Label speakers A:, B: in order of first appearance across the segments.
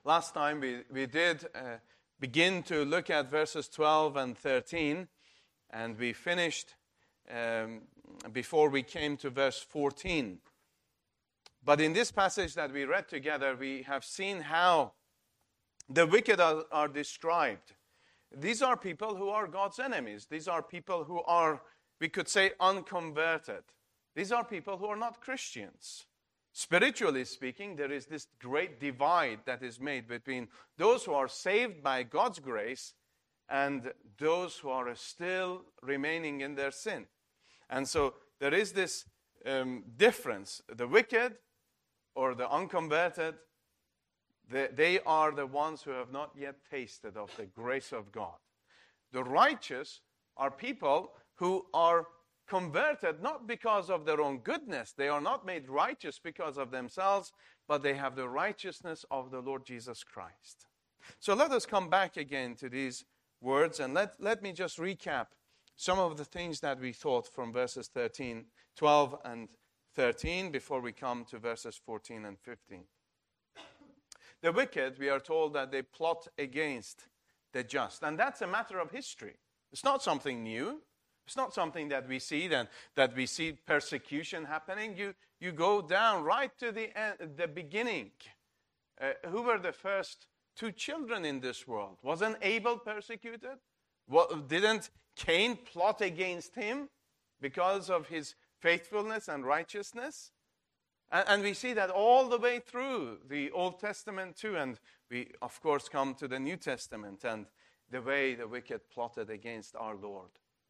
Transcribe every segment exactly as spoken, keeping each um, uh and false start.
A: last time we, we did uh, begin to look at verses twelve and thirteen, and we finished um, before we came to verse fourteen. But in this passage that we read together, we have seen how the wicked are, are described. These are people who are God's enemies. These are people who are, we could say, unconverted. These are people who are not Christians. Spiritually speaking, there is this great divide that is made between those who are saved by God's grace and those who are still remaining in their sin. And so there is this um, difference. The wicked or the unconverted, they, they are the ones who have not yet tasted of the grace of God. The righteous are people who are converted not because of their own goodness. They are not made righteous because of themselves, but they have the righteousness of the Lord Jesus Christ. So let us come back again to these words, and let, let me just recap some of the things that we thought from verses thirteen, twelve and thirteen before we come to verses fourteen and fifteen. The wicked, we are told that they plot against the just, and that's a matter of history. It's not something new. It's not something that we see, then, that we see persecution happening. You, you go down right to the end, the beginning. Uh, who were the first two children in this world? Wasn't Abel persecuted? What, didn't Cain plot against him because of his faithfulness and righteousness? And, and we see that all the way through the Old Testament too. And we, of course, come to the New Testament and the way the wicked plotted against our Lord.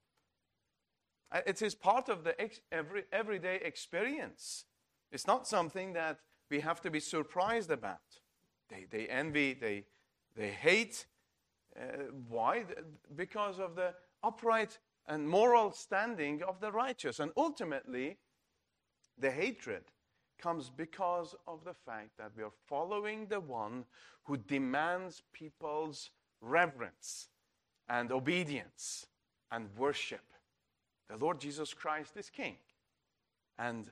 A: It is part of the ex- every, everyday experience. It's not something that we have to be surprised about. They, they envy, they, they hate. Uh, why? Because of the upright and moral standing of the righteous. And ultimately, the hatred comes because of the fact that we are following the one who demands people's reverence and obedience and worship. The Lord Jesus Christ is King. And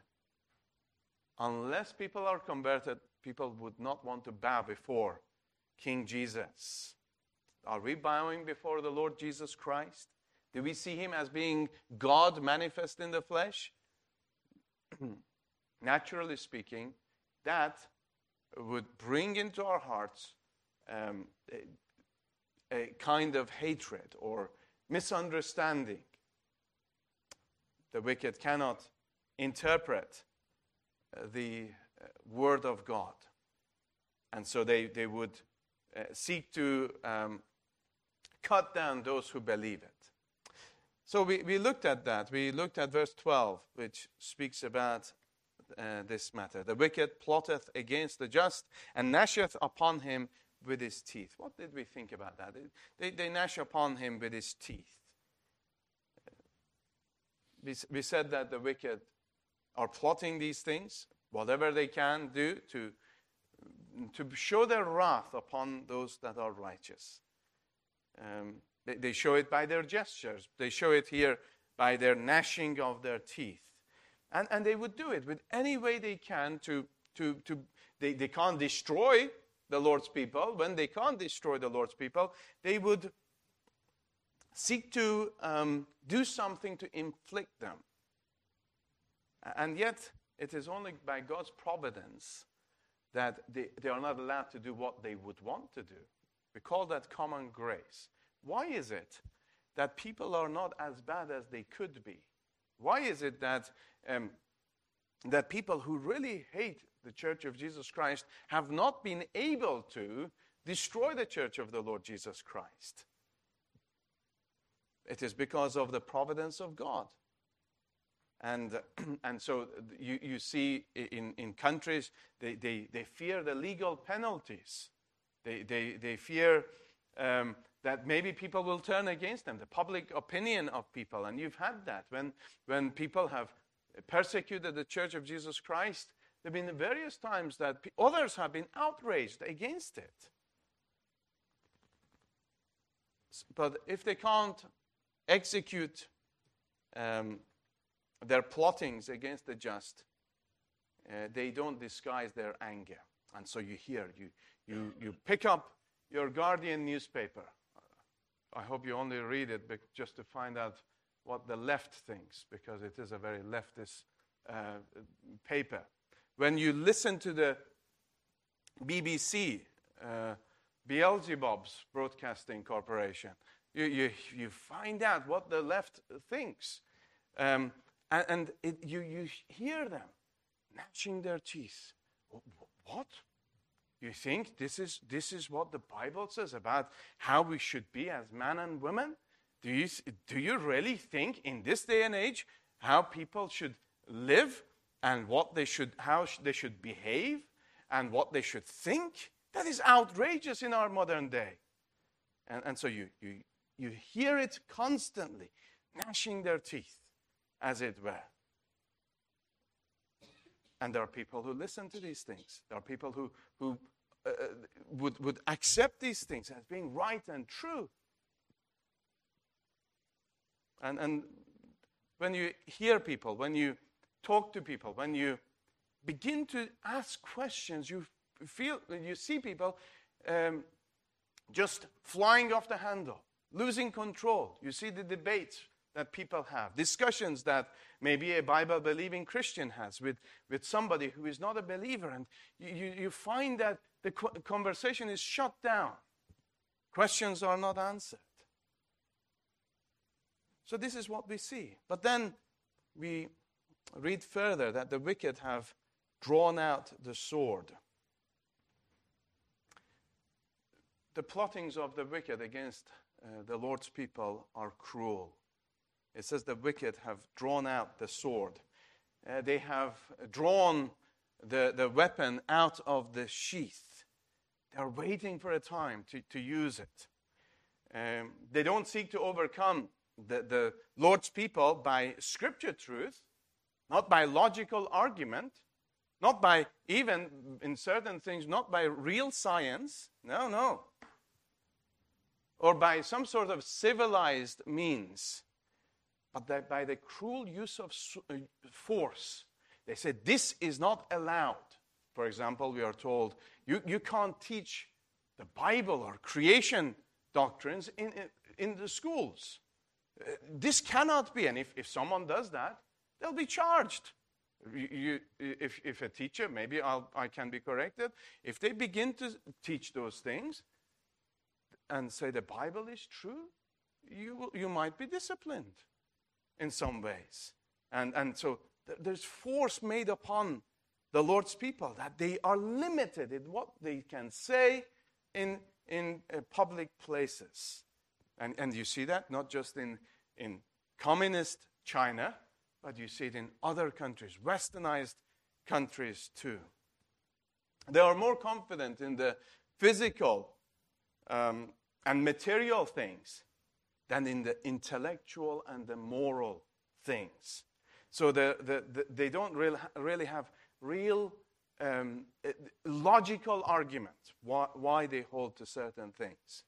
A: unless people are converted, people would not want to bow before King Jesus. Are we bowing before the Lord Jesus Christ? Do we see him as being God manifest in the flesh? Naturally speaking, that would bring into our hearts um, a, a kind of hatred or misunderstanding. The wicked cannot interpret uh, the uh, word of God. And so they, they would uh, seek to um, cut down those who believe it. So we, we looked at that. We looked at verse twelve, which speaks about uh, this matter. The wicked plotteth against the just and gnasheth upon him with his teeth. What did we think about that? They, they gnash upon him with his teeth. We, we said that the wicked are plotting these things, whatever they can do to, to show their wrath upon those that are righteous. Um, they, they show it by their gestures. They show it here by their gnashing of their teeth. And, and they would do it with any way they can to, to, to they, they can't destroy the Lord's people. When they can't destroy the Lord's people, they would seek to um, do something to inflict them. And yet, it is only by God's providence that they, they are not allowed to do what they would want to do. We call that common grace. Why is it that people are not as bad as they could be? Why is it that, um, that people who really hate the Church of Jesus Christ have not been able to destroy the Church of the Lord Jesus Christ? It is because of the providence of God. And and so you, you see in, in countries, they, they, they fear the legal penalties. They, they, they fear um, that maybe people will turn against them, the public opinion of people. And you've had that. When, when people have persecuted the Church of Jesus Christ, there have been various times that others have been outraged against it. But if they can't execute um, their plottings against the just, uh, they don't disguise their anger. And so you hear, you, You, you pick up your Guardian newspaper. I hope you only read it just to find out what the left thinks, because it is a very leftist uh, paper. When you listen to the B B C, uh, Beelzebub's Broadcasting Corporation, you, you, you find out what the left thinks. Um, and and it, you, you hear them gnashing their teeth. What? You think this is, this is what the Bible says about how we should be as men and women? Do you, do you really think in this day and age how people should live and what they should, how they should behave and what they should think? That is outrageous in our modern day. And, and so you, you, you hear it constantly, gnashing their teeth, as it were. And there are people who listen to these things. There are people who, who uh, would, would accept these things as being right and true. And, and when you hear people, when you talk to people, when you begin to ask questions, you feel, you see people um, just flying off the handle, losing control. You see the debates that people have, discussions that maybe a Bible-believing Christian has with, with somebody who is not a believer, and you, you find that the conversation is shut down. Questions are not answered. So this is what we see. But then we read further that the wicked have drawn out the sword. The plottings of the wicked against uh, the Lord's people are cruel. It says the wicked have drawn out the sword. Uh, they have drawn the, the weapon out of the sheath. They're waiting for a time to, to use it. Um, they don't seek to overcome the, the Lord's people by scripture truth, not by logical argument, not by even, in certain things, not by real science. No, no. Or by some sort of civilized means. But that by the cruel use of force. They said, this is not allowed. For example, we are told, you, you can't teach the Bible or creation doctrines in, in, in the schools. Uh, this cannot be. And if, if someone does that, they'll be charged. You, you, if, if a teacher, maybe I'll, I can be corrected, if they begin to teach those things and say the Bible is true, you, you might be disciplined in some ways. And, and so th- there's force made upon the Lord's people that they are limited in what they can say in, in uh, public places. And, and you see that not just in, in communist China, but you see it in other countries, westernized countries too. They are more confident in the physical um, and material things than in the intellectual and the moral things. So the, the, the, they don't really, really have real um, logical argument why, why they hold to certain things.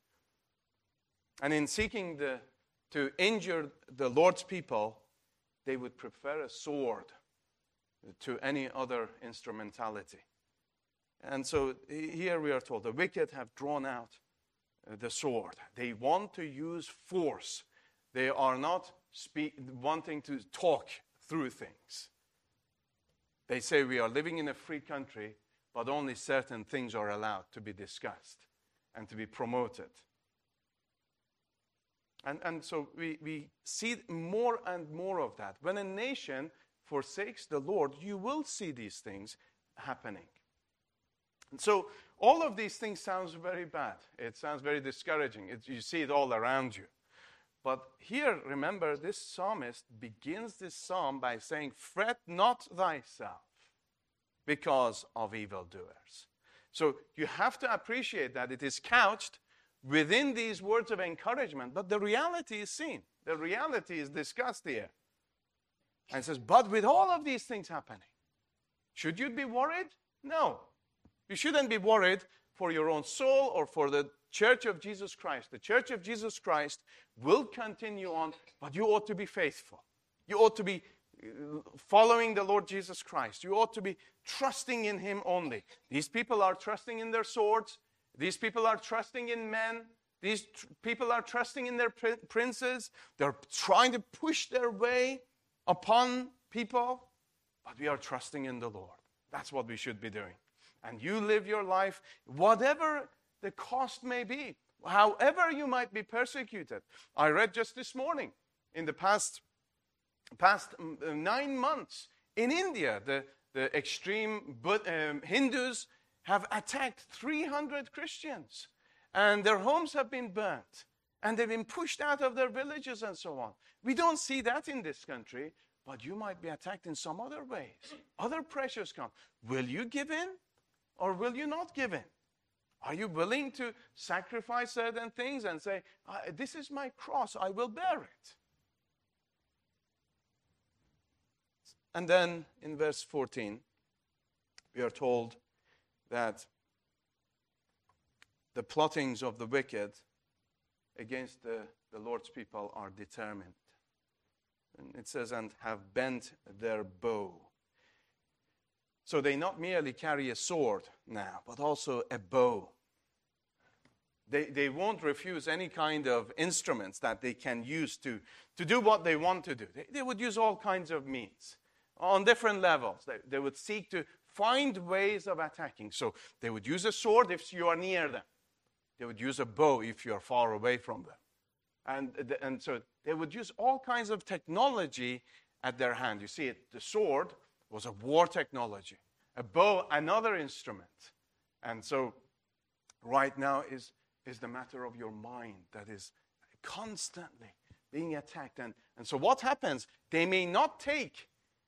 A: And in seeking the, to injure the Lord's people, they would prefer a sword to any other instrumentality. And so here we are told the wicked have drawn out the sword. They want to use force. They are not speak, wanting to talk through things. They say we are living in a free country, but only certain things are allowed to be discussed and to be promoted. And, and so we, we see more and more of that. When a nation forsakes the Lord, you will see these things happening. And so all of these things sounds very bad. It sounds very discouraging. It, you see it all around you. But here, remember, this psalmist begins this psalm by saying, fret not thyself because of evildoers. So you have to appreciate that it is couched within these words of encouragement, but the reality is seen. The reality is discussed here. And it says, but with all of these things happening, should you be worried? No. You shouldn't be worried for your own soul or for the Church of Jesus Christ. The Church of Jesus Christ will continue on, but you ought to be faithful. You ought to be following the Lord Jesus Christ. You ought to be trusting in Him only. These people are trusting in their swords These people are trusting in men. These tr- people are trusting in their pr- princes. They're trying to push their way upon people. But we are trusting in the Lord. That's what we should be doing. And you live your life, whatever the cost may be, however you might be persecuted. I read just this morning, in the past, past nine months, in India, the, the extreme um, Hindus have attacked three hundred Christians. And their homes have been burnt. And they've been pushed out of their villages and so on. We don't see that in this country. But you might be attacked in some other ways. Other pressures come. Will you give in or will you not give in? Are you willing to sacrifice certain things and say, this is my cross, I will bear it? And then in verse fourteen, we are told that the plottings of the wicked against the, the Lord's people are determined. And it says, and have bent their bow. So they not merely carry a sword now, but also a bow. They, they won't refuse any kind of instruments that they can use to, to do what they want to do. They, they would use all kinds of means on different levels. They, they would seek to find ways of attacking. So they would use a sword if you are near them. They would use a bow if you are far away from them. And, and so they would use all kinds of technology at their hand. You see, it, the sword was a war technology. A bow, another instrument. And so right now is, is the matter of your mind that is constantly being attacked. And, and so what happens? They may not take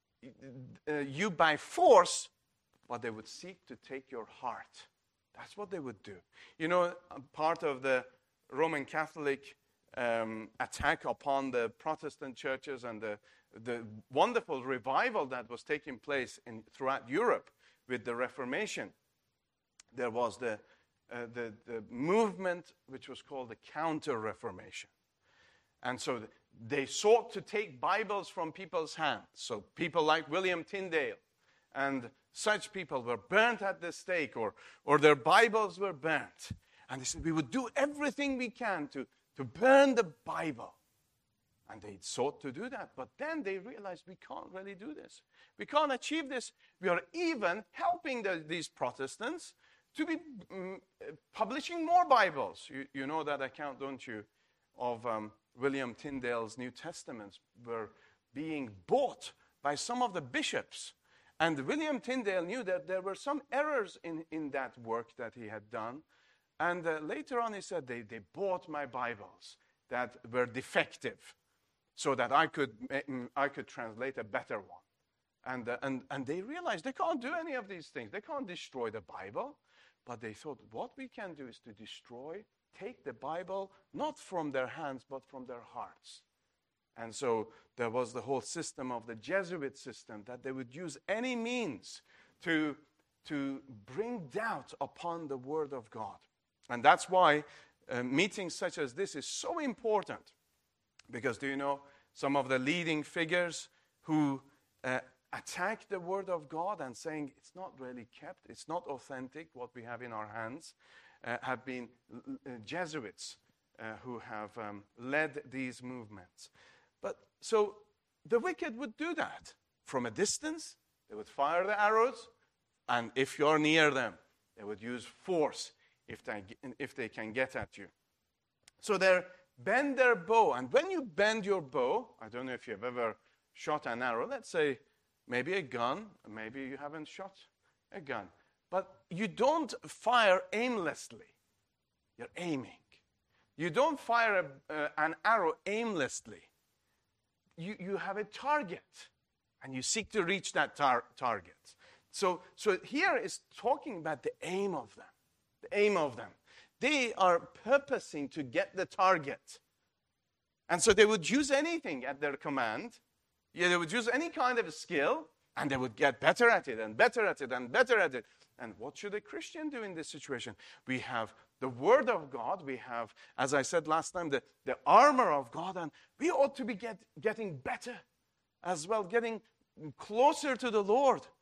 A: uh, you by force, but they would seek to take your heart. That's what they would do. You know, part of the Roman Catholic Um, attack upon the Protestant churches and the, the wonderful revival that was taking place in, throughout Europe with the Reformation. There was the, uh, the, the movement which was called the Counter-Reformation. And so they sought to take Bibles from people's hands. So people like William Tyndale and such people were burnt at the stake, or, or their Bibles were burnt. And they said, we would do everything we can to to burn the Bible. And they sought to do that. But then they realized we can't really do this. We can't achieve this. We are even helping the, these Protestants to be um, publishing more Bibles. You, you know that account, don't you, of um, William Tyndale's New Testaments were being bought by some of the bishops. And William Tyndale knew that there were some errors in, in that work that he had done. And uh, later on he said, they, they bought my Bibles that were defective so that I could, I could translate a better one. And, uh, and, and they realized they can't do any of these things. They can't destroy the Bible. But they thought, what we can do is to destroy, take the Bible, not from their hands, but from their hearts. And so there was the whole system of the Jesuit system, that they would use any means to, to bring doubt upon the Word of God. And that's why uh, meetings such as this is so important. Because do you know, some of the leading figures who uh, attack the Word of God and saying it's not really kept, it's not authentic, what we have in our hands, uh, have been uh, Jesuits uh, who have um, led these movements. But so the wicked would do that. From a distance, they would fire the arrows, and if you're near them, they would use force if they, if they can get at you. So they bend their bow. And when you bend your bow, I don't know if you've ever shot an arrow, let's say maybe a gun, maybe you haven't shot a gun. But you don't fire aimlessly. You're aiming. You don't fire a, uh, an arrow aimlessly. You, you have a target, and you seek to reach that tar- target. So, so here is talking about the aim of them. The aim of them. They are purposing to get the target. And so they would use anything at their command. Yeah, they would use any kind of skill, and they would get better at it, and better at it, and better at it. And what should a Christian do in this situation? We have the Word of God. We have, as I said last time, the, the armor of God. And we ought to be get, getting better as well, getting closer to the Lord.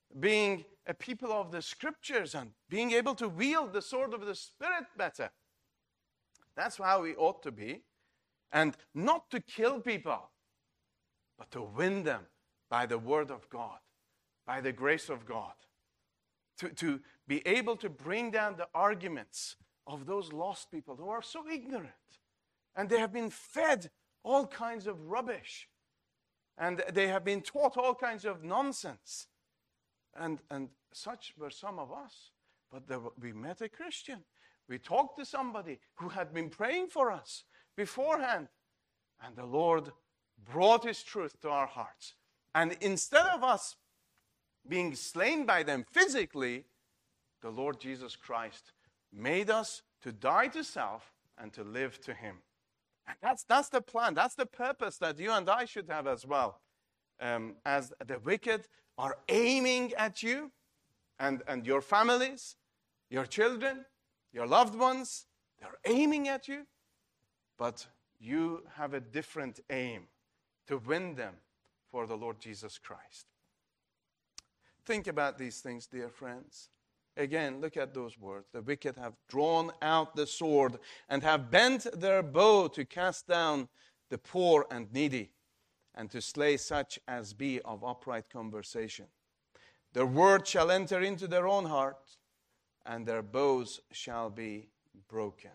A: being a people of the Scriptures and being able to wield the sword of the Spirit better. That's how we ought to be. And not to kill people, but to win them by the Word of God, by the grace of God. To, to be able to bring down the arguments of those lost people who are so ignorant. And they have been fed all kinds of rubbish. And they have been taught all kinds of nonsense. And, and such were some of us. But there, we met a Christian. We talked to somebody who had been praying for us beforehand. And the Lord brought His truth to our hearts. And instead of us being slain by them physically, the Lord Jesus Christ made us to die to self and to live to Him. And that's, that's the plan. That's the purpose that you and I should have as well. Um, as the wicked are aiming at you and, and your families, your children, your loved ones, they're aiming at you. But you have a different aim, to win them for the Lord Jesus Christ. Think about these things, dear friends. Again, look at those words. The wicked have drawn out the sword and have bent their bow to cast down the poor and needy and to slay such as be of upright conversation. Their word shall enter into their own heart, and their bows shall be broken.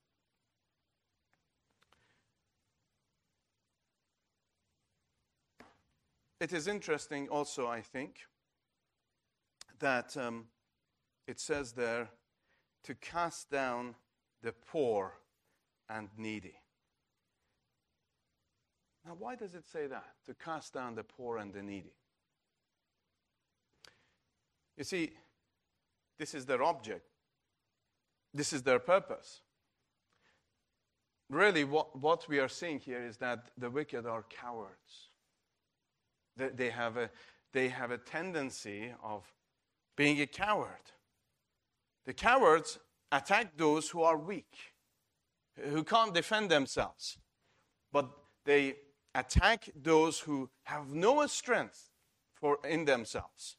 A: It is interesting also, I think, that um, it says there to cast down the poor and needy. Now, why does it say that? To cast down the poor and the needy. You see, this is their object. This is their purpose. Really, what, what we are seeing here is that the wicked are cowards. They, they, have a, they have a tendency of being a coward. The cowards attack those who are weak, who can't defend themselves. But they attack those who have no strength for in themselves.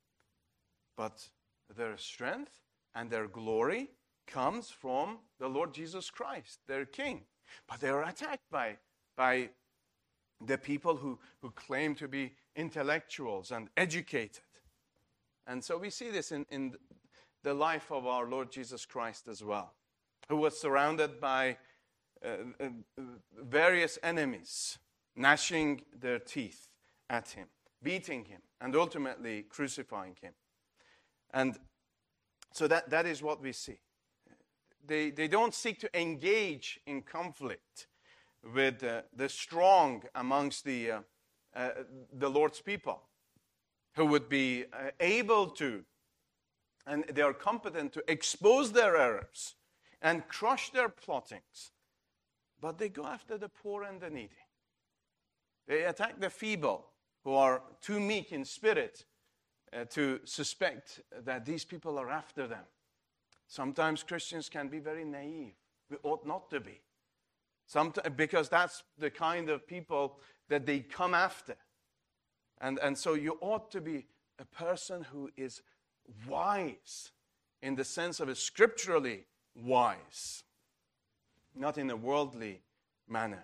A: But their strength and their glory comes from the Lord Jesus Christ, their King. But they are attacked by, by the people who, who claim to be intellectuals and educated. And so we see this in, in the life of our Lord Jesus Christ as well, who was surrounded by uh, uh, various enemies, gnashing their teeth at him, beating him, and ultimately crucifying him. And so that, that is what we see. They, they don't seek to engage in conflict with uh, the strong amongst the, uh, uh, the Lord's people, who would be uh, able to, and they are competent to expose their errors and crush their plottings. But they go after the poor and the needy. They attack the feeble, who are too meek in spirit uh, to suspect that these people are after them. Sometimes Christians can be very naive. We ought not to be. Sometimes, because that's the kind of people that they come after. And, and so you ought to be a person who is wise in the sense of a scripturally wise, not in a worldly manner.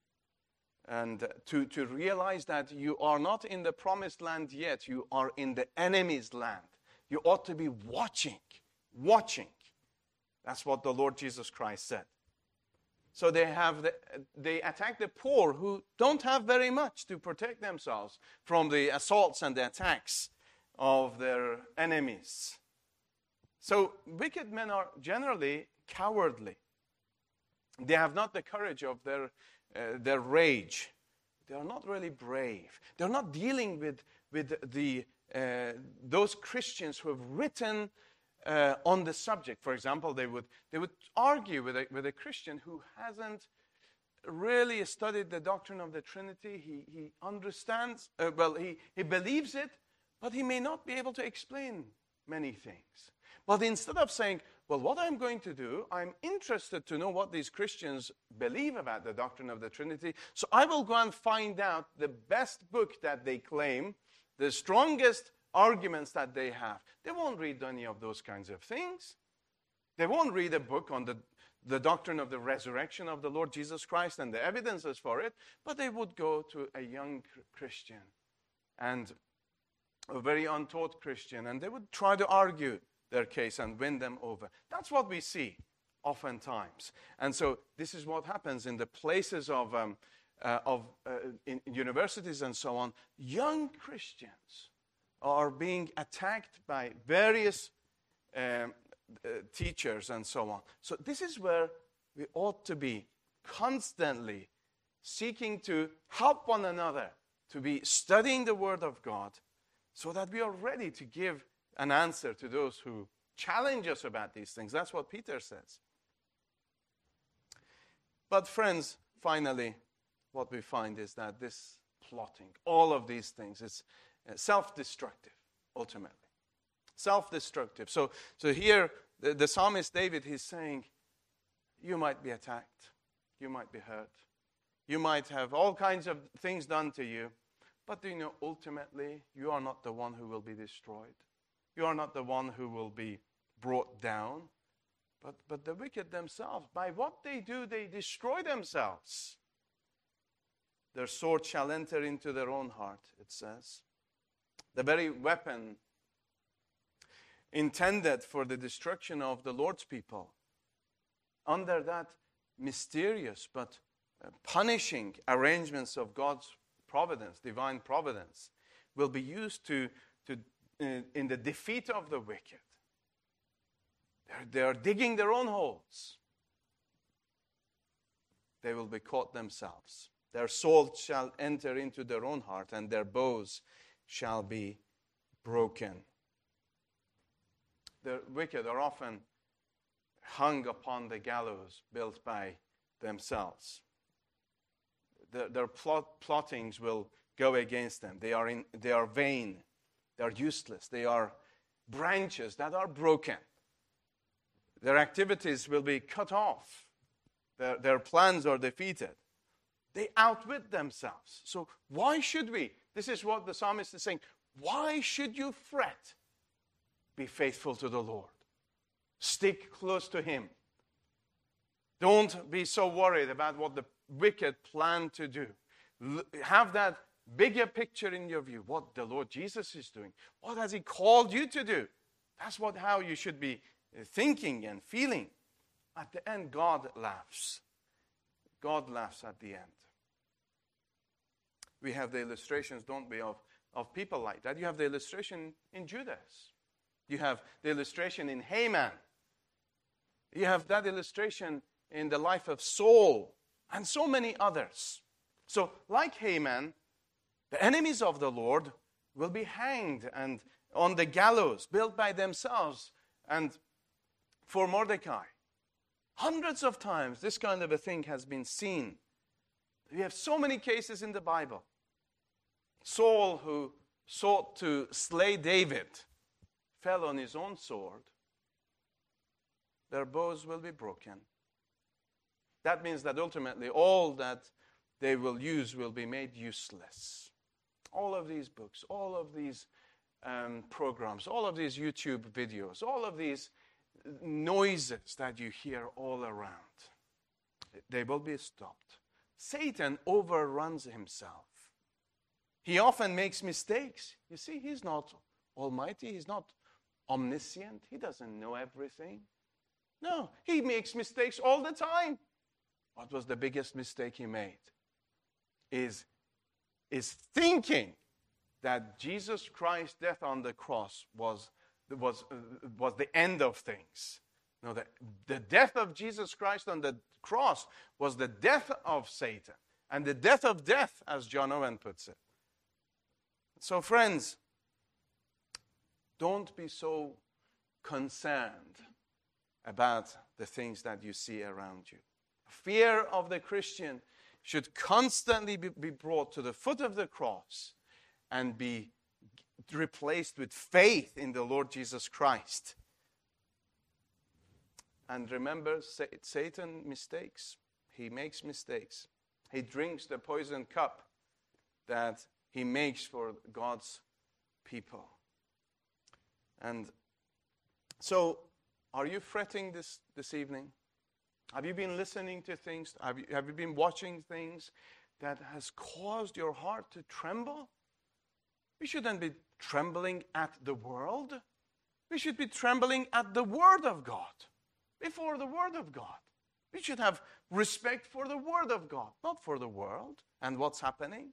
A: And to, to realize that you are not in the promised land yet, you are in the enemy's land. You ought to be watching, watching. That's what the Lord Jesus Christ said. So they have the, they attack the poor who don't have very much to protect themselves from the assaults and the attacks of their enemies. So wicked men are generally cowardly. They have not the courage of their uh, their rage. They are not really brave. They're not dealing with with the uh, those Christians who have written Uh, on the subject. For example, they would they would argue with a, with a Christian who hasn't really studied the doctrine of the Trinity. He he understands, uh, well, he, he believes it, but he may not be able to explain many things. But instead of saying, well, what I'm going to do, I'm interested to know what these Christians believe about the doctrine of the Trinity, so I will go and find out the best book that they claim, the strongest arguments that they have. They won't read any of those kinds of things. They won't read a book on the, the doctrine of the resurrection of the Lord Jesus Christ and the evidences for it, but they would go to a young Christian and a very untaught Christian, and they would try to argue their case and win them over. That's what we see oftentimes. And so this is what happens in the places of, um, uh, of uh, in universities and so on. Young Christians are being attacked by various um, uh, teachers and so on. So this is where we ought to be constantly seeking to help one another, to be studying the Word of God, so that we are ready to give an answer to those who challenge us about these things. That's what Peter says. But friends, finally, what we find is that this plotting, all of these things, is self-destructive, ultimately. Self-destructive. So, so here, the, the psalmist David, he's saying, you might be attacked. You might be hurt. You might have all kinds of things done to you. But do you know, ultimately, you are not the one who will be destroyed. You are not the one who will be brought down. But, but the wicked themselves, by what they do, they destroy themselves. Their sword shall enter into their own heart, it says. The very weapon intended for the destruction of the Lord's people, under that mysterious but punishing arrangements of God's providence, divine providence, will be used to, to uh, in the defeat of the wicked. They're, they are digging their own holes. They will be caught themselves. Their swords shall enter into their own heart, and their bows shall be broken. The wicked are often hung upon the gallows built by themselves. The, their plot, plottings will go against them. They are, in, they are vain. They are useless. They are branches that are broken. Their activities will be cut off. Their, their plans are defeated. They outwit themselves. So why should we? This is what the psalmist is saying. Why should you fret? Be faithful to the Lord. Stick close to Him. Don't be so worried about what the wicked plan to do. L- have that bigger picture in your view. What the Lord Jesus is doing. What has He called you to do? That's what how you should be thinking and feeling. At the end, God laughs. God laughs at the end. We have the illustrations, don't we, of, of people like that. You have the illustration in Judas. You have the illustration in Haman. You have that illustration in the life of Saul and so many others. So, like Haman, the enemies of the Lord will be hanged and on the gallows built by themselves. And for Mordecai, hundreds of times this kind of a thing has been seen. We have so many cases in the Bible. Saul, who sought to slay David, fell on his own sword. Their bows will be broken. That means that ultimately all that they will use will be made useless. All of these books, all of these um, programs, all of these YouTube videos, all of these noises that you hear all around, they will be stopped. Satan overruns himself. He often makes mistakes. You see, he's not almighty. He's not omniscient. He doesn't know everything. No, he makes mistakes all the time. What was the biggest mistake he made? Is, is thinking that Jesus Christ's death on the cross was, was, uh, was the end of things. No, the, the death of Jesus Christ on the cross was the death of Satan. And the death of death, as John Owen puts it. So friends, don't be so concerned about the things that you see around you. Fear of the Christian should constantly be, be brought to the foot of the cross and be replaced with faith in the Lord Jesus Christ. And remember, Satan mistakes. He makes mistakes. He drinks the poison cup that he makes for God's people. And so, are you fretting this, this evening? Have you been listening to things? Have you, have you been watching things that has caused your heart to tremble? We shouldn't be trembling at the world. We should be trembling at the Word of God, before the Word of God. We should have respect for the Word of God, not for the world and what's happening.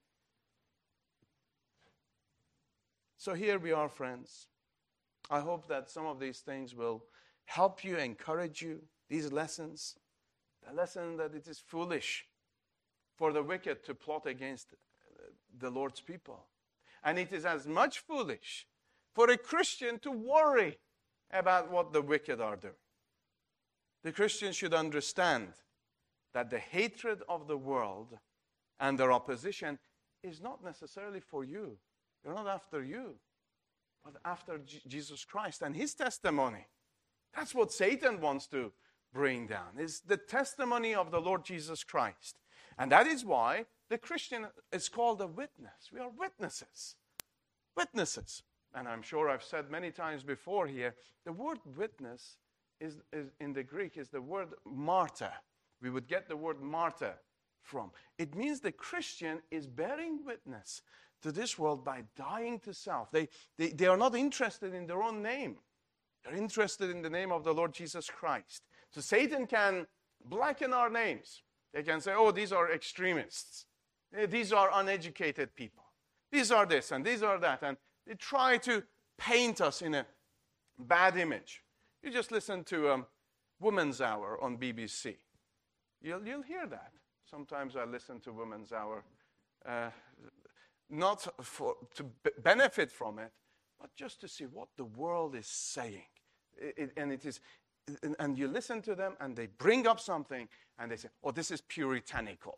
A: So here we are, friends. I hope that some of these things will help you, encourage you, these lessons. The lesson that it is foolish for the wicked to plot against the Lord's people. And it is as much foolish for a Christian to worry about what the wicked are doing. The Christian should understand that the hatred of the world and their opposition is not necessarily for you. They're not after you, but after J- Jesus Christ and his testimony. That's what Satan wants to bring down, is the testimony of the Lord Jesus Christ. And that is why the Christian is called a witness. We are witnesses. Witnesses. And I'm sure I've said many times before here, the word witness is, is in the Greek is the word martyr. We would get the word martyr from. It means the Christian is bearing witness to this world by dying to self. They, they, they are not interested in their own name. They're interested in the name of the Lord Jesus Christ. So Satan can blacken our names. They can say, oh, these are extremists. These are uneducated people. These are this and these are that. And they try to paint us in a bad image. You just listen to um, Women's Hour on B B C. You'll, you'll hear that. Sometimes I listen to Women's Hour, uh, not for, to b- benefit from it, but just to see what the world is saying. It, it, and it is, and you listen to them, and they bring up something, and they say, "Oh, this is puritanical,"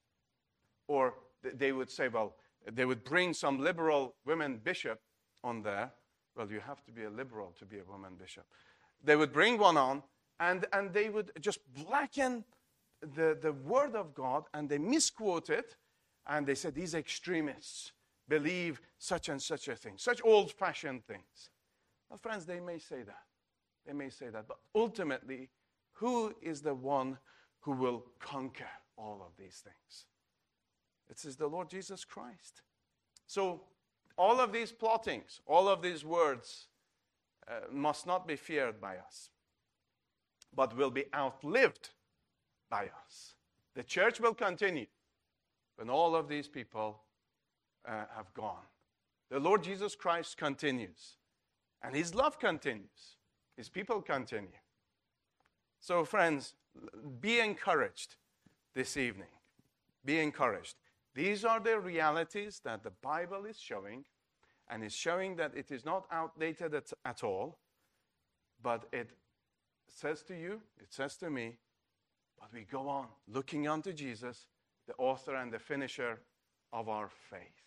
A: or they would say, "Well," they would bring some liberal women bishop on there. Well, you have to be a liberal to be a woman bishop. They would bring one on, and and they would just blacken the the word of God, and they misquote it, and they said these extremists believe such and such a thing, such old-fashioned things. Well, friends, they may say that. They may say that. But ultimately, who is the one who will conquer all of these things? It is the Lord Jesus Christ. So all of these plottings, all of these words uh, must not be feared by us, but will be outlived by us. The church will continue when all of these people uh, have gone. The Lord Jesus Christ continues, and his love continues. His people continue. So, friends, be encouraged this evening. Be encouraged. These are the realities that the Bible is showing, and is showing that it is not outdated at, at all, but it says to you, it says to me, but we go on looking unto Jesus, the author and the finisher of our faith.